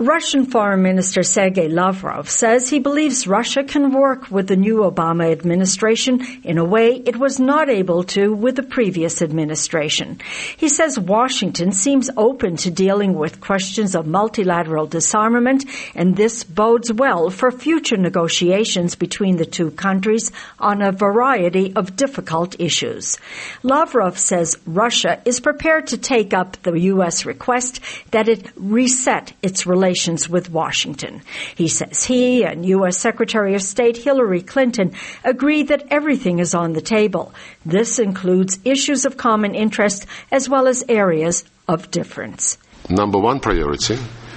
Russian Foreign Minister Sergei Lavrov says he believes Russia can work with the new Obama administration in a way it was not able to with the previous administration. He says Washington seems open to dealing with questions of multilateral disarmament, and this bodes well for future negotiations between the two countries on a variety of difficult issues. Lavrov says Russia is prepared to take up the U.S. request that it reset its relations with Washington. He says he and U.S. Secretary of State Hillary Clinton agree that everything is on the table. This includes issues of common interest as well as areas of difference. Number one priority,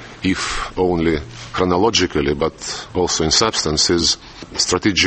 if only chronologically but also in substance, is strategic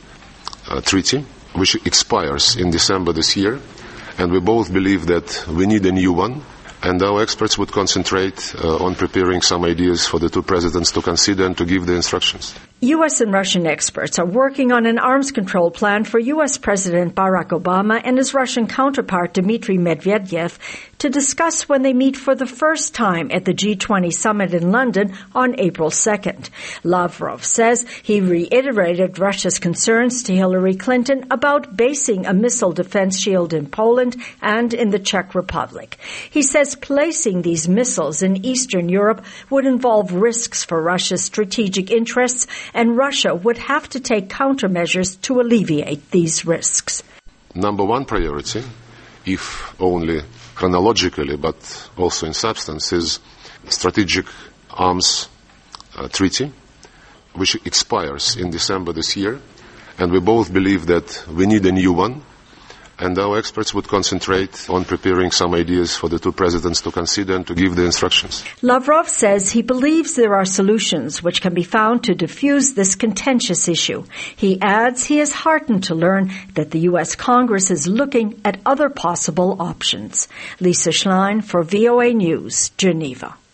treaty, which expires in December this year. And we both believe that we need a new one. And our experts would concentrate on preparing some ideas for the two presidents to consider and to give the instructions. U.S. and Russian experts are working on an arms control plan for U.S. President Barack Obama and his Russian counterpart Dmitry Medvedev to discuss when they meet for the first time at the G20 summit in London on April 2nd. Lavrov says he reiterated Russia's concerns to Hillary Clinton about basing a missile defense shield in Poland and in the Czech Republic. He says placing these missiles in Eastern Europe would involve risks for Russia's strategic interests, and Russia would have to take countermeasures to alleviate these risks. Number one priority, if only chronologically but also in substance, is strategic arms treaty, which expires in December this year. And we both believe that we need a new one. And our experts would concentrate on preparing some ideas for the two presidents to consider and to give the instructions. Lavrov says he believes there are solutions which can be found to diffuse this contentious issue. He adds he is heartened to learn that the U.S. Congress is looking at other possible options. Lisa Schlein for VOA News, Geneva.